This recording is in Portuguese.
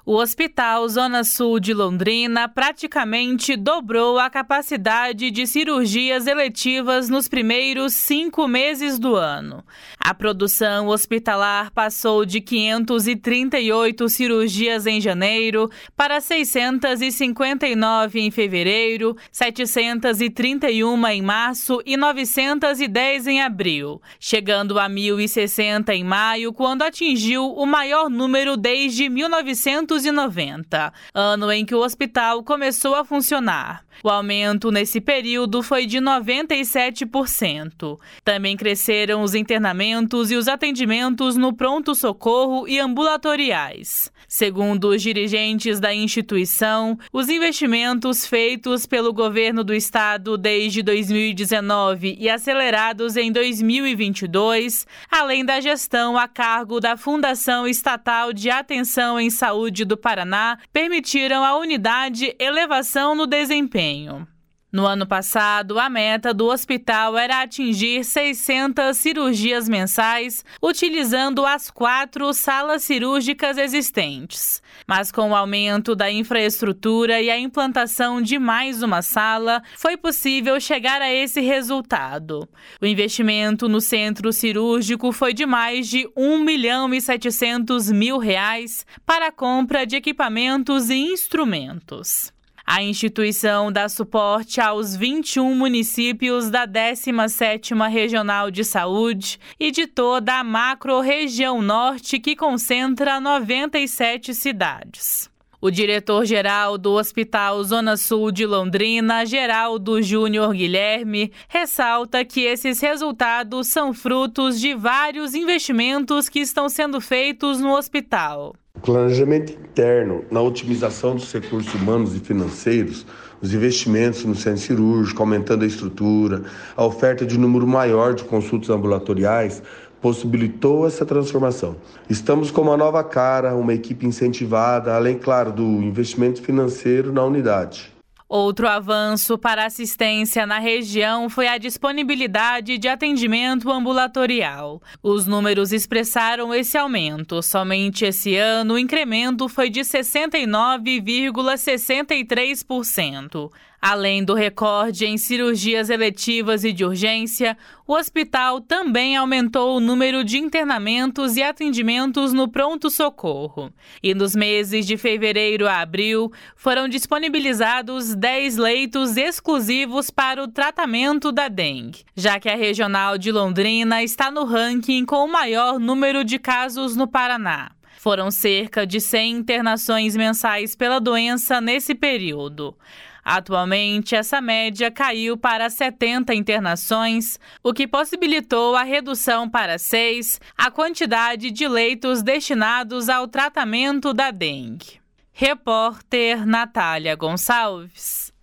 O Hospital Zona Sul de Londrina praticamente dobrou a capacidade de cirurgias eletivas nos primeiros 5 meses do ano. A produção hospitalar passou de 538 cirurgias em janeiro para 659 em fevereiro, 731 em março e 910 em abril, chegando a 1.060 em maio, quando atingiu o maior número desde 1990, ano em que o hospital começou a funcionar. O aumento nesse período foi de 97%. Também cresceram os internamentos e os atendimentos no pronto-socorro e ambulatoriais. Segundo os dirigentes da instituição, os investimentos feitos pelo governo do estado desde 2019 e acelerados em 2022, além da gestão a cargo da Fundação Estatal de Atenção em Saúde do Paraná, permitiram à unidade elevação no desempenho. No ano passado, a meta do hospital era atingir 600 cirurgias mensais, utilizando as 4 salas cirúrgicas existentes. Mas com o aumento da infraestrutura e a implantação de mais uma sala, foi possível chegar a esse resultado. O investimento no centro cirúrgico foi de mais de R$1.700.000 para a compra de equipamentos e instrumentos. A instituição dá suporte aos 21 municípios da 17ª Regional de Saúde e de toda a macro-região norte, que concentra 97 cidades. O diretor-geral do Hospital Zona Sul de Londrina, Geraldo Júnior Guilherme, ressalta que esses resultados são frutos de vários investimentos que estão sendo feitos no hospital. O planejamento interno na otimização dos recursos humanos e financeiros, os investimentos no centro cirúrgico, aumentando a estrutura, a oferta de um número maior de consultas ambulatoriais, possibilitou essa transformação. Estamos com uma nova cara, uma equipe incentivada, além, claro, do investimento financeiro na unidade. Outro avanço para a assistência na região foi a disponibilidade de atendimento ambulatorial. Os números expressaram esse aumento. Somente esse ano, o incremento foi de 69,63%. Além do recorde em cirurgias eletivas e de urgência, o hospital também aumentou o número de internamentos e atendimentos no pronto-socorro. E nos meses de fevereiro a abril, foram disponibilizados 10 leitos exclusivos para o tratamento da dengue, já que a Regional de Londrina está no ranking com o maior número de casos no Paraná. Foram cerca de 100 internações mensais pela doença nesse período. Atualmente, essa média caiu para 70 internações, o que possibilitou a redução para 6 a quantidade de leitos destinados ao tratamento da dengue. Repórter Natália Gonçalves.